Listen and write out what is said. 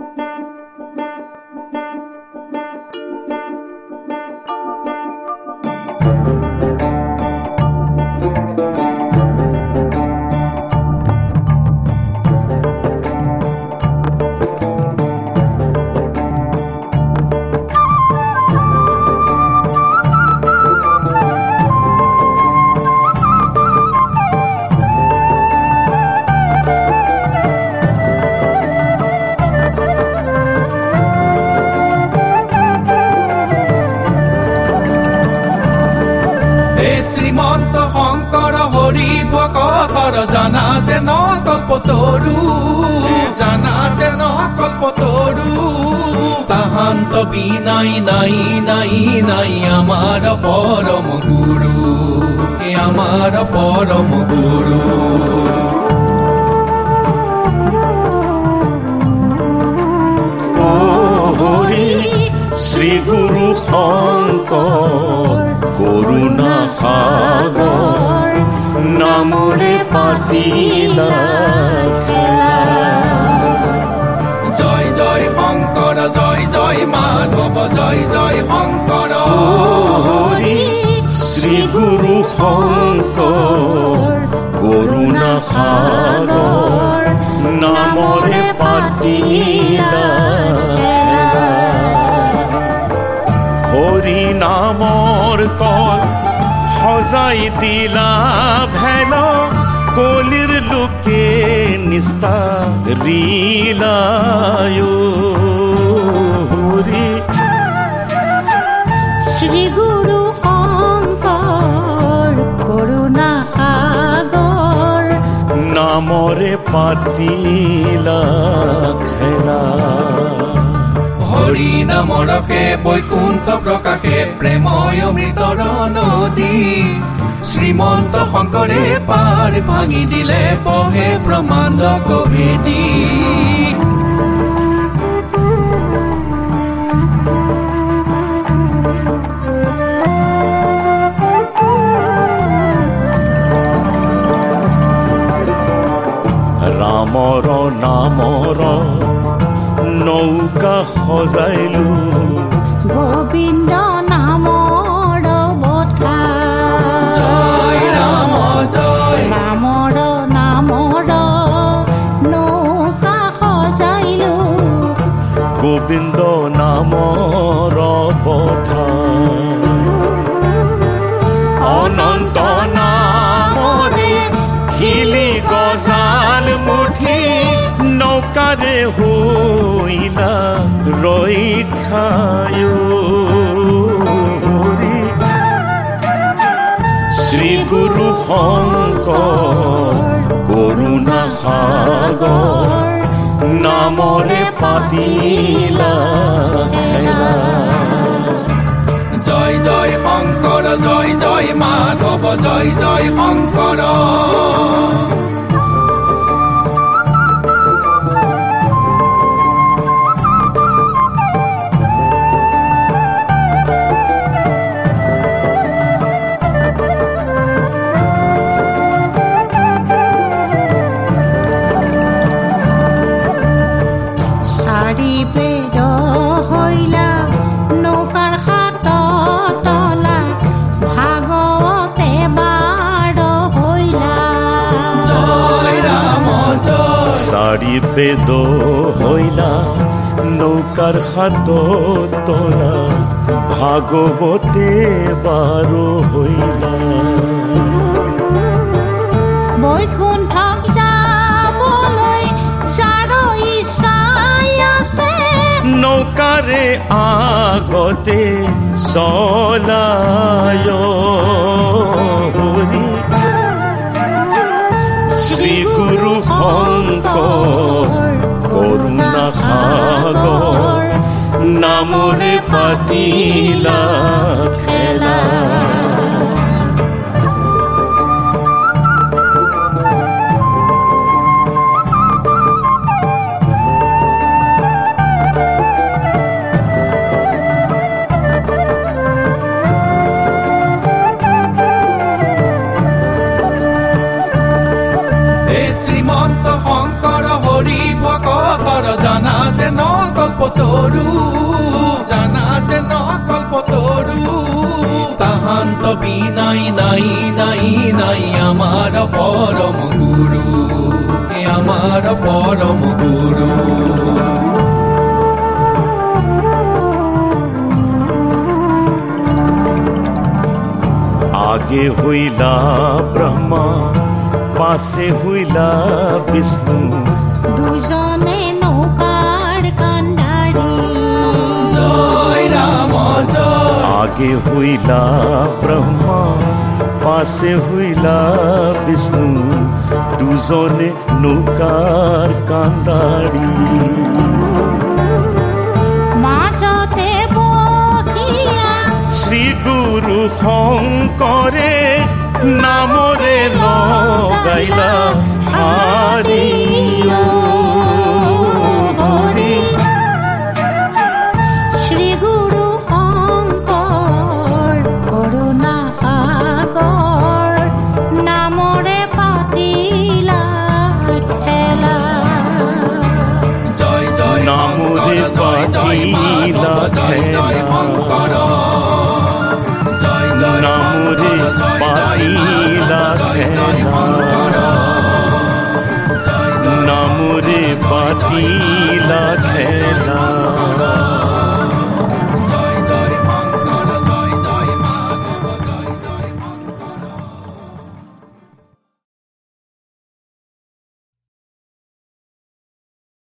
শ্ৰীমন্ত শংকৰ হৰি ভকতৰ জানা যে ন কল্পতৰু, জানা যে ন কল্পতৰু। তাহান্ত বিনাই নাই নাই নাই আমাৰ পৰম গুৰু, আমাৰ পৰম গুৰু। শ্ৰী গুৰু শংকৰ করুণা সাগর নামরে পাতিলা খেলা। জয় জয় শংকৰ, জয় জয় মাধৱ, জয় জয় শংকৰ। শ্রী গুরু শংকৰ করুণা সাগর নামরে পাতিলা খেলা। হরি নামৰ কল সজাই দিলা ভেল, কলিৰ লোকে নিস্তাৰিলায়ো। শ্ৰী গুৰু শংকৰ কৰুণা সাগৰ নামৰে পাতিলা খেলা। হৰি নামৰসে বৈকুণ্ঠ প্ৰকাশে প্ৰেময় অমৃতৰ নদী। শ্ৰীমন্ত শংকৰে পাৰ ভাঙি দিলে বহে ব্ৰহ্মাণ্ড কভেদী। ৰামৰ নামৰ নৌকা সজাইলো, গোবিন্দ নামৰ বঠা। জয় ৰাম জয় ৰামৰ নামৰ নৌকা সজাইলো, গোবিন্দ নামৰ বঠা। অনন্ত নামৰে শিলি গজাল মুঠি, নৌকাৰে হইলা ৰক্ষায়ো। শ্ৰী গুৰু শংকৰ করুণা সাগৰ নামৰে পাতিলা খেলা। জয় জয় শংকৰ, জয় জয় মাধৱ, জয় জয় শংকৰ। চাৰি বেদ হইলা নৌকাৰ হাত তলা, ভাগৱতে বাৰো হইলা। বৈকুণ্ঠ যাবলৈ যাৰ ইচ্ছাই আছে, নৌকাৰে আগতে চলায়। শ্ৰী গুৰু শংকৰ করুণা সাগৰ নামৰে পাতিলা খেলা। শ্ৰীমন্ত শংকৰ হৰি ভকতৰ জানা যে ন কল্পতৰু জানা যে ন কল্পতৰু তাহান্ত বিনাই নাই নাই নাই আমাৰ পৰম গুৰু আমার পরম গুরু আগে হইলা ব্রহ্মা পাশে হইলা বিষ্ণু দুজনে নৌকার কান্ডারি জয় রাম জয় আগে হইলা ব্রহ্মা পাশে হইলা বিষ্ণু দুজনে নৌকার কান্দাড়ি মাঝতে বহিয়া শ্রী গুরু শঙ্করে নামরে লগাইলা হারি হরি শ্রী গুরু শঙ্কর করুণা সাগর নামরে পাতিলা খেলা জয় জয় নামরে জয় জয় পাতিলা জয় জয় শঙ্কর জয় জয় নামরে পাতিলা খেলা নামরে পাতিলা খেলা